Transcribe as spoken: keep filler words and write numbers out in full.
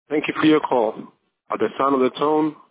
Thank you for your call. At the sound of the tone,